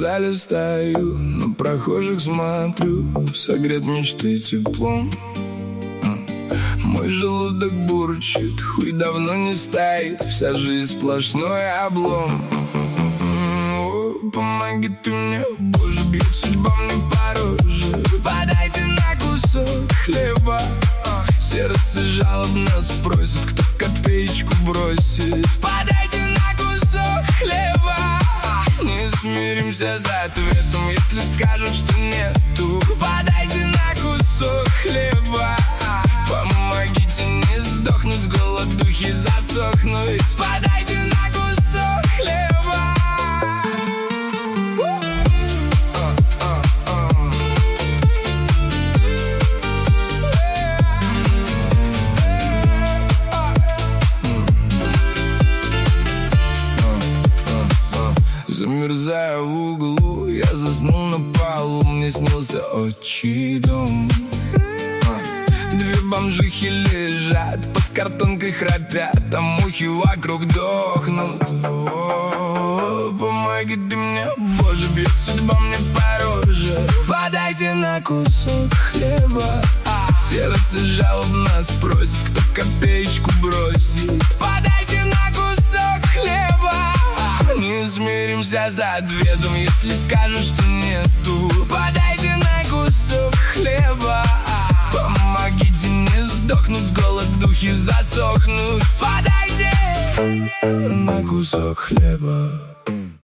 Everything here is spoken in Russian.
вокзале стою, на прохожих смотрю, согрет мечты теплом. Мой желудок бурчит, хуй давно не стоит, вся жизнь сплошной облом. Помоги ты мне, Боже, бьет судьба мне по роже. Подайте на кусок хлеба. Сердце жалобно спросит, кто копеечку бросит. Подайте на кусок хлеба. Не смиримся за ответом, если скажут, что нету. Подайте на кусок хлеба. Помогите не сдохнуть с голодухи, засохнуть. Подайте на кусок хлеба. Замерзая в углу, я заснул на полу, мне снился отчий дом. Две бомжихи лежат, под картонкой храпят, а мухи вокруг дохнут. Помоги ты мне, Боже, бьет судьба мне по роже. Подайте на кусок хлеба. Сердце жалобно спросит, кто копеечку бросит. Подайте на кусок хлеба. Не смиримся за ответом, если скажут, что нету. Подайте на кусок хлеба. Помогите не сдохнуть с голодухи, засохнуть. Подайте на кусок хлеба.